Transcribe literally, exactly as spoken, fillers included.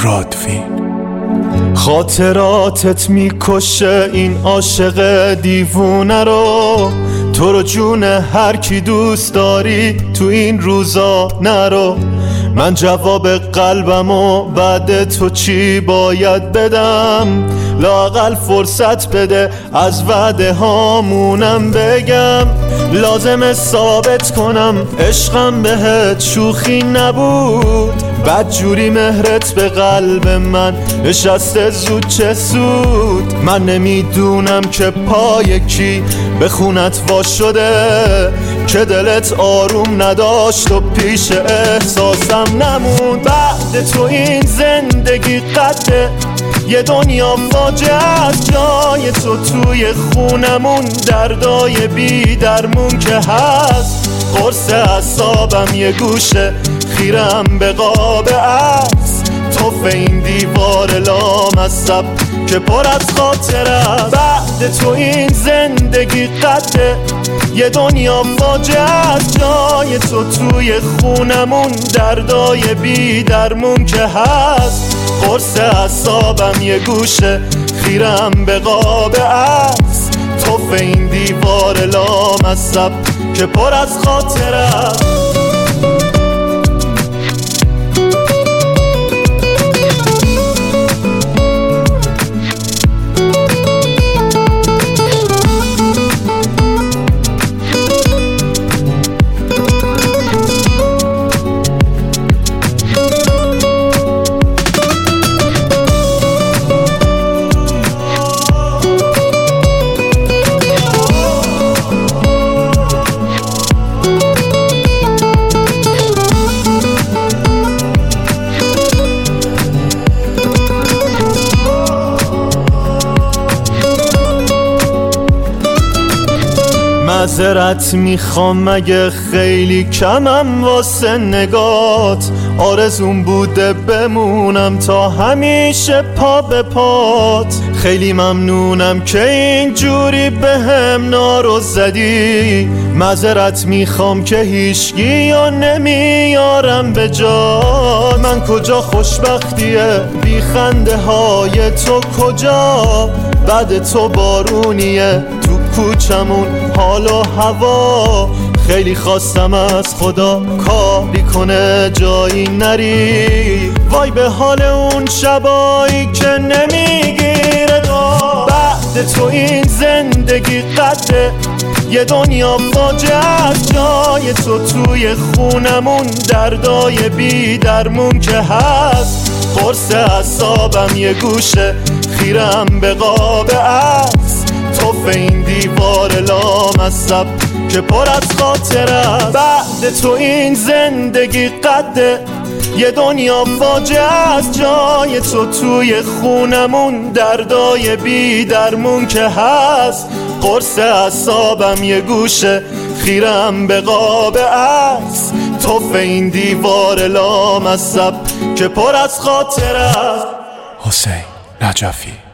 رادفین. خاطراتت میکشه این عاشق دیوونه رو، تو رو جون هر کی دوست داری تو این روزا نرو. من جواب قلبمو بعد تو چی باید بدم؟ لااقل فرصت بده از وعده هامونم بگم. لازمه ثابت کنم عشقم بهت شوخی نبود، بد جوری مهرت به قلب من نشسته زود چه سود. من نمیدونم که پای کی به خونت وا شده، که دلت آروم نداشت و پیش احساسم نموند. بعد تو این زندگی قده یه دنیا فاجعه است، جای تو توی خونمون دردای بی درمون که هست. قرص اعصابم یه گوشه خیرم به قاب عکس، توف این دیوار لامصب که پر از خاطر است. بعد تو این زندگی قده یه دنیا فاجعه است، جای تو توی خونمون دردای بی درمون که هست. قرص اعصابم یه گوشه خیرم به قاب عکس، توف این دیوار لامصب که پر از خاطر است. معذرت میخوام مگه خیلی کمم واسه نگات، آرزون بوده بمونم تا همیشه پا به پات. خیلی ممنونم که اینجوری به هم نارو زدی، معذرت میخوام که هیچگی یا نمیارم به جات. من کجا خوشبختیه بی خنده های تو کجا، بعد تو بارونیه تو کوچمون حال و هوا. خیلی خواستم از خدا کاری کنه جایی نری، وای به حال اون شبایی که نمیگیره دو. بعد تو این زندگی قده یه دنیا فاجعه است، جای تو توی خونمون دردای بی درمون که هست. قرص اعصابم یه گوشه خیرم به قاب عکس، توف این دیوار لامصب که پر از خاطر است. بعد تو این زندگی قده یه دنیا فاجعه است، جای تو توی خونمون دردای بی درمون که هست. قرص اعصابم یه گوشه خیرم به قاب عکس، توف این دیوار لامصب که پر از خاطر است. حسین نجفی.